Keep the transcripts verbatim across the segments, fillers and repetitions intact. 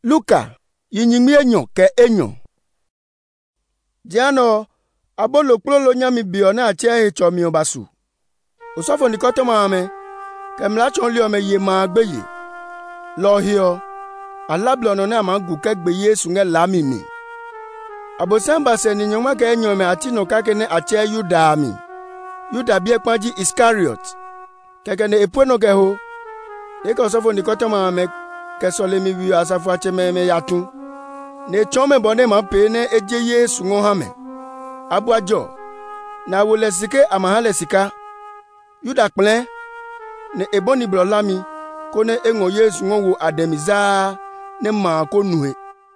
Luka yinyimi enyo ke enyo. Diano abolo klolo nyami bio na atie he chomi obasu. Osofo nikoto maame kemla chon li ome ye ma gbeye. Lo hio alablo no na magu ke gbe Yesu nge lamimi. Abosamba se ni nyoma ke enyo me atino kake ne atie Yuda mi. Yuda bie kwanji Iscariot. Keke ne epono ke ho. Eka osofo nikoto maame ke sole mi wi asafu ache me me yatun. Ne chome bone ma pe ne eje Yesu ngo hame. Abuajo na wole sike amahale sika. Yuda kple ne eboni blolami kone engo Yesu ngo wo ademiza ne ma ko nuhe.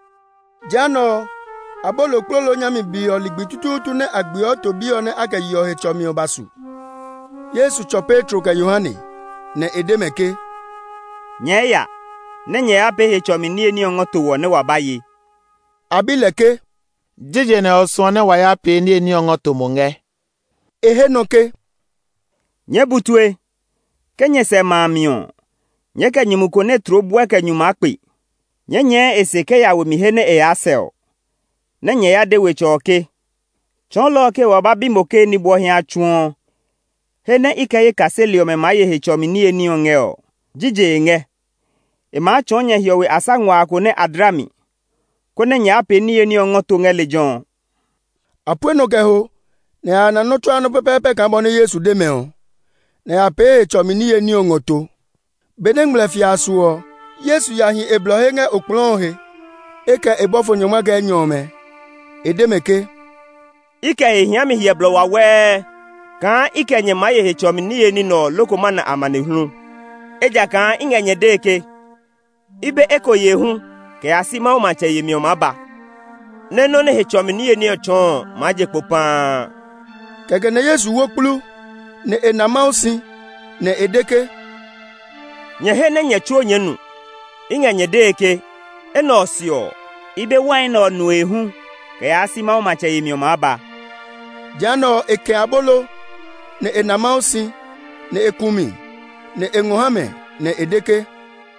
Jano abolo klolo nyami bio ligbi tututu ne agbio to bio ne aka yo he chomi obasu. Yesu cho Petro ka Yohane ne edemeke. Nyeya ne nyeya pe he chomi ni eni ongoto wo ne wabaye. Abileke Jije ne oso ne waya pe ni eni ongoto monge. Ehenoke Nye butwe kenye se mamio. Nye ke nyimuko ne trobwa ke nyuma akpi. Nye nye eseke ya wemihene e asel. Ne nye ya dewe choke. Chon lo ke wababi moke ni bohi achuon. Hene ikaye kaseli ome maye he chomi ni eni ongeo. Jije nge. Ema chonye hiyowe asangwa ako ne adrami. Kone nye ape ni eni ongoto nge lejon. apweno ke ho ne ananoto anu pepepe kambone Yesu demeo. Ne ape chomi ni eni ongoto. Benengle fiasuo. Yesu yahi eblohe nge okplonhe. Eke ebofo nyoma ge nyome. Edemeke. Ike ehiami hieblo wawe. Kan ike nye maye he chomi ni eni no loko mana amane hunu. Eja kan inge nye deke. Ibe eko yehu. Ke asima o mache yemi o maba. Neno ne he chomi ni eni ochon maje popan. Keke ne Yesu wokplu. Ne enamausi. Ne edeke. Nye he ne nye chuo nyenu. Inge nye deke. Eno osio. Ibe wine o nu ehu. Ke asima o mache yemi o maba. Jano eke abolo. Ne enamausi. Ne ekumi. Ne engohame. Ne edeke.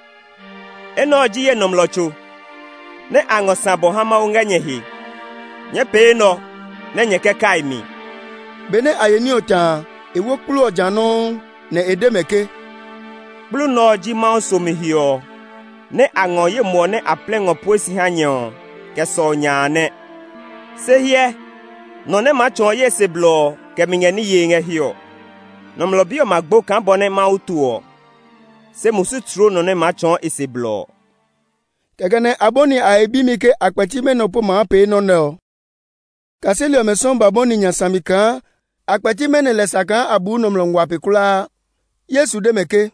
Eno jiye nomlocho. Ne angosabo hama ungenye hi. Nye pe no. Ne nye kekai mi. Bene ayeni ota. Ewo kplu ojano. Ne edemeke. Blu no ji manso mi hiyo. Ne ango ye mo ne aplengo poesi hanyo. Keso nyane. Se hie. No ne macho ye se blo. Ke mingeni ye nge hiyo. Nomlobio magbo kambone mautuo. Se musu tro no ne macho ise blo. Kekene aboni aebimike akpetime no po ma pe no neo. Kaseli omeson baboni nyasamika akpetime ne lesaka abu no mlongwa pekula. Yesu demeke.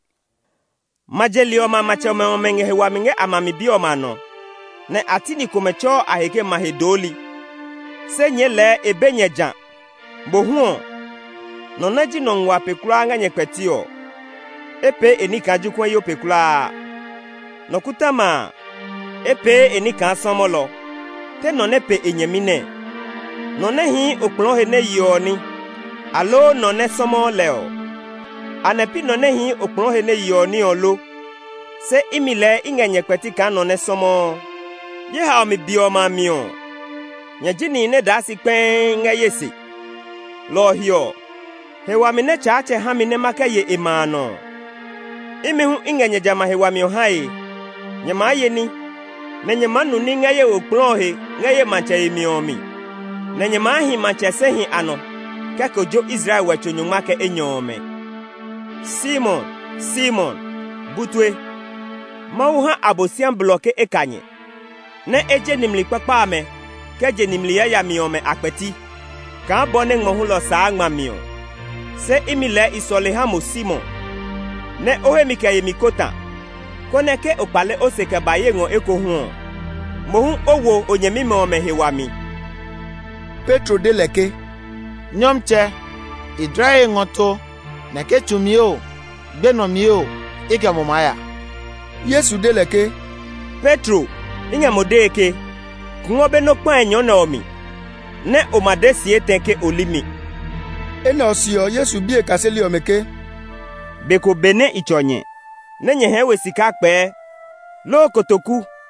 Majeli oma mache ome omenge hewa minge amami bioma no. Ne atini kumecho aheke mahedoli. Se nye le ebe nye jan. Bohuon. No neji nongwa pekula nga nye kwetio. Epe enika jukwen yo pekula. No kutama. Epe enika somolo. Te no nepe enyemine. No nehi okplonhe ne yoni. Alo no ne somo leo. Anepi no nehi okplonhe ne yoni olo. Se imile ingenye kwetika no ne somo. Ye ha omi bioma mio. Nye jini ne dasi kwen nge yesi. Lo hiyo. Hewa mine chache hamine maka ye imano. Imi hu ingenye jama hewa mio hai. Nye maaye ni. Nenye manu ni ngaye okplonhe ngaye manche imiomi. Nenye maahi manche sehi ano. Kako jo Israel wecho nyumake enyome. Simon, Simon, butwe. Mauha abosian bloke ekanye. Ne eje nimli kpakpame. Keje nimli ya ya miome akpeti. Kan bone ngohulo sa angma mio. Se imile isole hamo Simon. Ne ohe mikaye mikota. Kone ke opale oseke baye ngo eko huon. Mohun owo onyemime ome hewami. Petro deleke. Nyomche. Idrae ngoto. Neke chumio. Beno mio. Ike mumaya. Yesu deleke. Petro. Inge modeke. Kungobe no kwa enyona omi. Ne omadesi etenke olimi. Ene osio Yesu bie kaseli omeke. Beko bene ichonye. Nenye hewe sika kpe. Lo kotoku.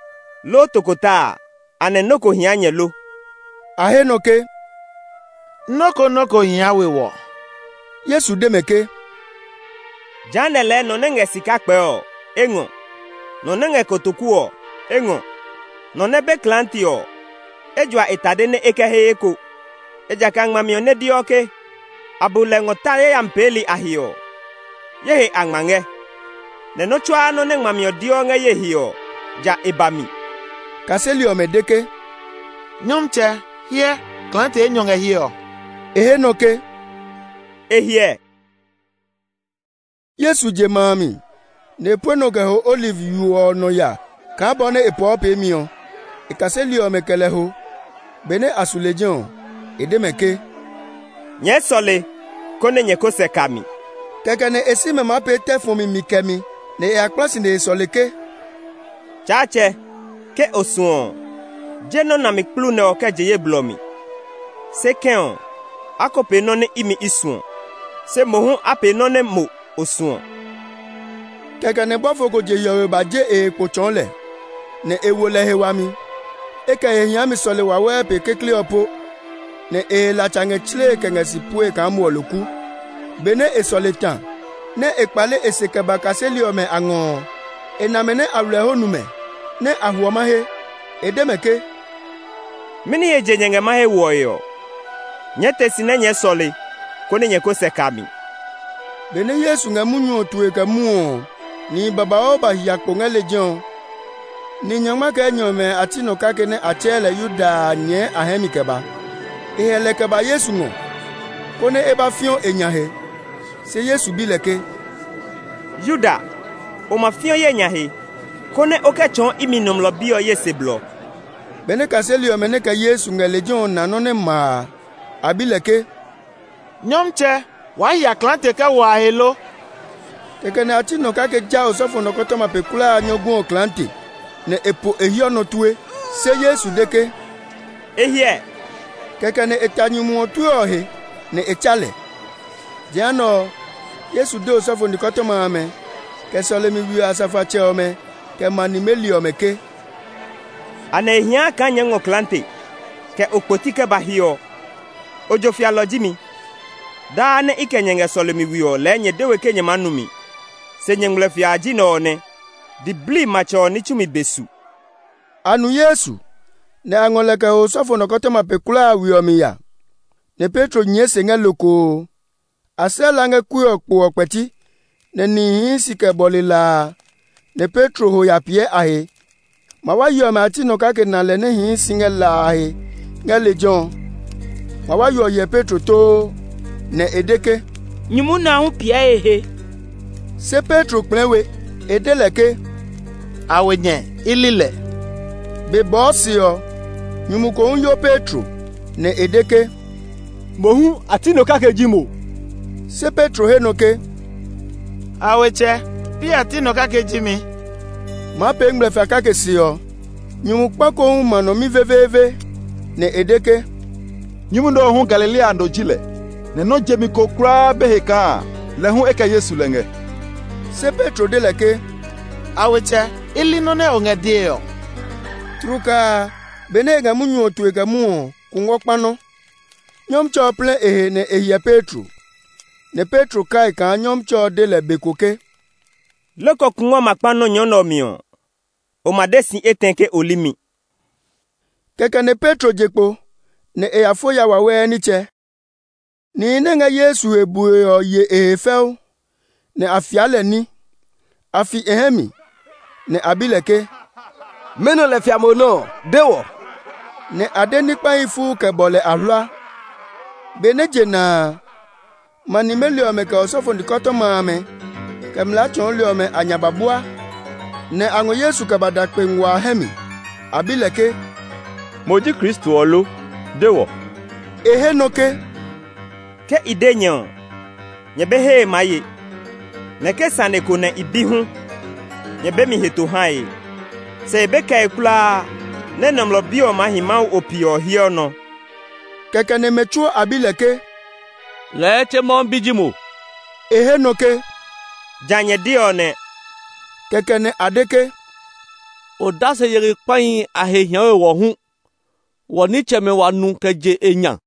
lo tokota ane noko hianye lo. Ahe noke. Noko noko hiawe wo. Yesu demeke. Janele no nenge sikakpe o, engo. No nenge kotoku o, engo. No nebe klanti o. Ejwa itadene ekehe eko. Eja kangmamio ne dioke. Abule ngotaye yampeli ahio. Yehe angmange. Ne no chwa no ne ngmamio dionge yehio. Ja ibami. Kaseli omedeke. Nyomche, hie, klante enyonge hio. Ehe noke. Ehie. Yesu je mami. Ne pweno geho olive yuo no ya. Ka bone epo pemio. E kaseli omekeleho. Bene asulejon. Edemeke. Nye sole. Kone nye kose kami. Keke ne esi me mape tefomi mikemi. Ne e akplasi ne soleke. Chache. Ke osuon. Jeno na mikplu ne oke jeye blomi. Se ken. Ako pe none imi isuon. Se mohun ape none mo osuon. Keke ne bofoko je yoruba je e pochon le. Ne ewole hewami. Eke e hiami sole wawe pe kekli opo. Ne e la change chile kenge sipue kamu oluku. Bene e sole tan. Ne e kpale e sekeba kaseli ome angon. E namene awleho nume. Ne ahuoma he. E demeke. Mini ye je nyenge mahe woyo. Nye tesine nye sole. Kone nye kose kami. Bene Yesu nga munyo tuwe ka muo. Ni baba oba hiyakpo nga lejon. Ni nyangma ke nyome atino kake ne achele yuda nye ahemi keba. Ehele keba Yesu ngo. Kone eba fion enyahe. Se Yesu bileke. Yuda. Oma fion ye nyahe. Kone oke chon iminom lo biyo ye seblo. Bene kaseli omene ka Yesu nga lejon nanone ma. Abileke. Nyomche, wa ya klante ka wa helo. Keke ne atino kake jao sofo nokoto mapekula nyogun o klante. Ne epo ehio no tue. Se Yesu deke. Ehie. Keke ne etanyumu o tue ohe. Ne echale. Diano. Yesu de osofo nikoto maame. Ke sole mi wi asafa che ome. Ke mani meli ome ke. Ane ehia ka nyengo klante. Ke okpotike bahio. Ojo fia lojimi. Da ne ike nyenge sole mi wi o le nye dewe ke nye manumi. Se nyengle fia aji no one. Di bli macho ni chumi besu. Anu Yesu. Ne angoleke o sofo nokoto mapekula wi omi ya. Ne Petro nyese nge loko. Asela nge kuyo kpo okpeti. Ne ni hinsi ke bolila. Ne Petro ho ya pie ahe. Mawa yo me atino kake na le ne hinsi nge la ahe. Nge lejon. Mawa yo ye Petro to. Ne edeke. Nyumu na hu pie ehe. Se Petro plenwe. Edeleke. Awenye, ilile. Be bosi yo. Nyumu ko unyo Petro. Ne edeke. Mohu atino kake jimo. Se Petro henoke. Aweche, pi atino kake jimi. Ma pe ngle fa kake si yo. Nyumu kpako hu mano mi veveve. Ne edeke. Nyumu ndo hu Galilea ndo jile. Ne no jemi ko kra beheka. Le hu eka Yesu lenge. Se Petro deleke. Aweche, ili none onge dio. Truka. Bene nga munyo tuwe ka muo. Kungokpano. Nyom cho ple ehe ne ehia Petro. Ne Petro kai ka nyom cho dele bekoke. Loko kungo makpano nyono mio. Omadesi etenke olimi. Keke ne Petro jekpo. Ne eafo ya wawe niche. Ni nenga Yesu ebue o ye ehefeu. Ne afiale ni. Afi ehemi. Ne abileke. Meno le fiamono. Dewo. Ne adenikpa ifu ke bole alwa. Bene jena. Mani melio me ke osofo ndikoto maame. Ke mla chon lio me anyababua. Ne ango Yesu ke badakpe ngwa hemi. Abileke. Moji Kristo olu. Dewo. Ehe noke. Ke ide nyon. Nyebe he maye. Neke sane kone ibihu. Nyebe mi heto hae. Se ebe ka ekula. Nenom lo bio mahimau opio hio no. Keke ne mechuo abileke. Lete mon bijimo. Ehe noke. Janye dione. Keke ne adeke. o da se yeri kpan a he hian wo hu wo ni cheme wa nu ke je enya